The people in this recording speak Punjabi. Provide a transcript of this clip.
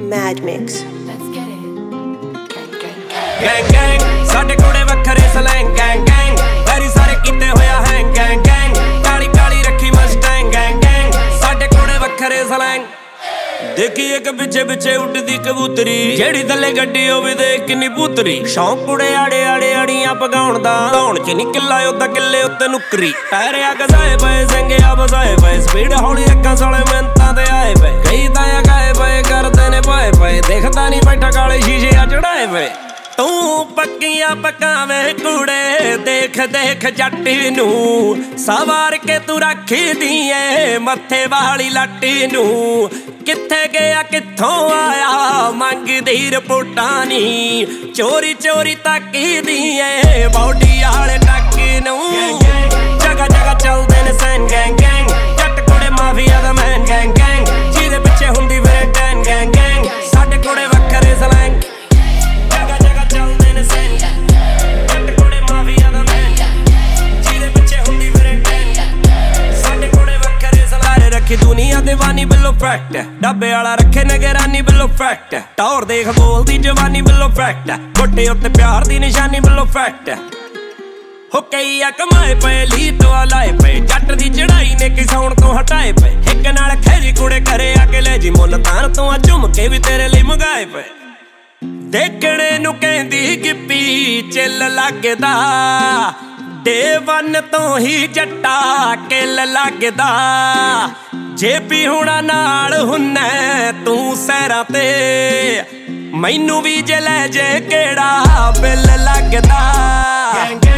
Mad Mix. Gang gang, ਸਾਡੇ ਕੋਲੇ ਵੱਖਰੇ ਸਲੈਂਗ gang gang, ਵੈਰੀ ਸਾਰੇ ਕੀਤੇ ਹੋਇਆ ਹੈਂਗ gang gang, ਕਾਲੀ ਕਾਲੀ ਰੱਖੀ ਮਸਟੈਂਗ gang gang, ਸਾਡੇ ਕੋਲੇ ਵੱਖਰੇ ਸਲੈਂਗ। ਦੇਖੀ ਇੱਕ ਪਿੱਛੇ ਪਿੱਛੇ ਉੱਡਦੀ ਕਬੂਤਰੀ, ਜਿਹੜੀ ਥੱਲੇ ਗੱਡੀ ਹੋਵੇ ਦੇਖ ਕਿੰਨੀ ਪੁੱਤਰੀ। ਸ਼ੌਂਕ ਕੁੜੇ ਆੜੇ ਆੜੇ ਅੜੀਆਂ ਪਗਾਉਣ ਦਾ, ਧੌਣ ਚ ਨੀ ਕਿੱਲਾ ਉੱਦਾਂ ਕਿੱਲੇ ਉੱਤੇ ਨੁਕਰੀ। ਪੈਰਿਆ ਗਜ਼ਾਏ ਪਏ ਸਿੰਘਿਆ ਵਸਾਏ ਪਏ, ਸਪੀਡ ਹੌਲੀ ਅੱਖਾਂ ਸਾਲੇ ਮਿੰਤਾਂ ਤੇ ਆਏ ਪਏ। ਕਈ ਤਾਂ ਗਾਏ ਪਏ ਕਰਦੇ ਨੇ ਪਾਏ ਪਏ, ਦੇਖਦਾ ਨੀ ਬੈਠਾ ਕਾਲੇ ਸ਼ੀਸ਼ੇ ਆ ਚੜਾਏ ਪਏ। ਤੂੰ ਪੱਕੀਆਂ ਪਕਾਵੇਂ ਕੁੜੇ, ਦੇਖ ਦੇਖ ਜੱਟ ਨੂੰ ਸਵਾਰ ਕੇ ਤੂੰ ਰੱਖਦੀ ਏ ਮੱਥੇ ਵਾਲੀ ਲੱਟ ਨੂੰ। ਕਿੱਥੇ ਗਿਆ ਕਿੱਥੋਂ ਆਇਆ ਮੰਗਦੀ ਰਿਪੋਰਟਾਂ ਨੀ, ਚੋਰੀ ਚੋਰੀ ਤੱਕਦੀ ਏ ਬੌਡੀ ਵਾਲੇ ਟੱਕ ਨੂੰ। ਜਗ੍ਹਾ ਜਗ੍ਹਾ ਚੱਲਦੇ ਨੇ ਸੈਨ ਗੈਂਗ ਗੈਂਗ, ਜੱਟ ਕੋਲੇ ਮਾਫੀਆ ਦਾ ਮੈਨ ਗੈਂਗ ਗੈਂਗ, ਜਿਹਦੇ ਪਿੱਛੇ ਹੁੰਦੀ ਫਿਰੇ ਟੈਨ ਗੈਂਗ ਗੈਂਗ, ਸਾਡੇ ਕੋਲੇ ਵੱਖਰੇ ਸਲੈਂਗ। ਦੁਨੀਆ ਦੀਵਾਨੀ ਬਿੱਲੋ ਫੈਕਟ, ਡੱਬੇ ਵਾਲਾ ਰੱਖੇ ਨਗਰਾਨੀ ਬਿੱਲੋ ਫੈਕਟ। ਟੌਰ ਦੇਖ ਬੋਲਦੀ ਜਵਾਨੀ ਬਿੱਲੋ ਫੈਕਟ, ਗੋਟੇ ਉੱਤੇ ਪਿਆਰ ਦੀ ਨਿਸ਼ਾਨੀ ਬਿੱਲੋ ਫੈਕਟ। ਹੋ ਕਈ ਆ ਕਮਾਏ ਪਏ ਲੀ ਤੋਂ ਲਾਏ ਪਏ, ਜੱਟ ਦੀ ਚੜਾਈ ਨੇ ਕਿਸਾਉਣ ਤੋਂ ਹਟਾਏ ਪਏ। ਇੱਕ ਨਾਲ ਖੈਰੀ ਕੁੜੇ ਘਰੇ ਆ ਕੇ ਲੈ ਜੀ ਮੁੱਲ ਤਾਨ ਤੋਂ ਆ ਝੁੰਮ ਕੇ ਵੀ ਤੇਰੇ ਲਈ ਮੰਗਾਏ ਪਏ। ਦੇਖਣੇ ਨੂੰ ਕਹਿੰਦੀ ਗਿੱਪੀ ਚਿੱਲ ਲੱਗਦਾ, ਡੇ ਵਨ ਤੋਂ ਹੀ ਜੱਟਾ ਕਿੱਲ ਲੱਗਦਾ। ਜੇਪੀ ਹੁਣਾ ਨਾਲ ਹੁੰਨਾ ਤੂੰ ਸੈਰਾਂ ਤੇ, ਮੈਨੂੰ ਵੀ ਜੇ ਲੈ ਜੇ ਕਿਹੜਾ ਬਿੱਲ ਲੱਗਦਾ।